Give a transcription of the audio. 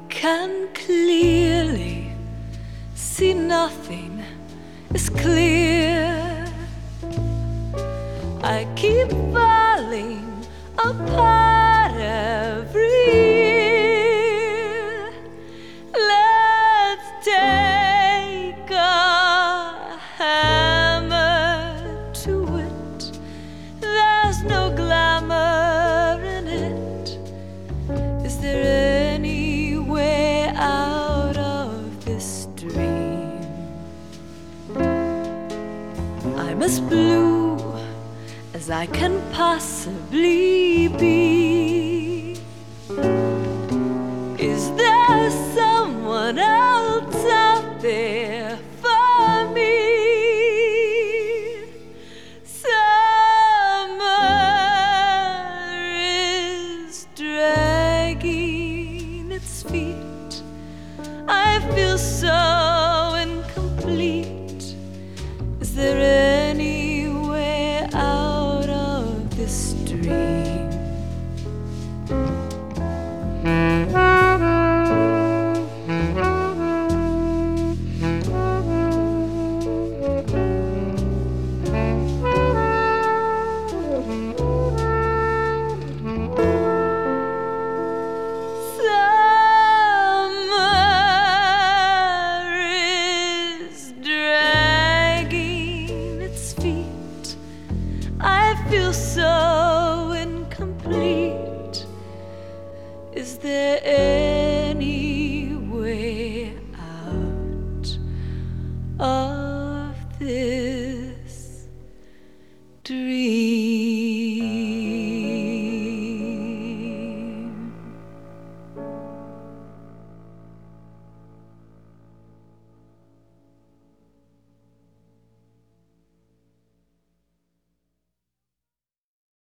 can clearly see nothing is clear. I keep falling apart every year. Let's take a hammer to it. There's no glamour in it. Is there any way out of this dream? I'm as blue as I can possibly be.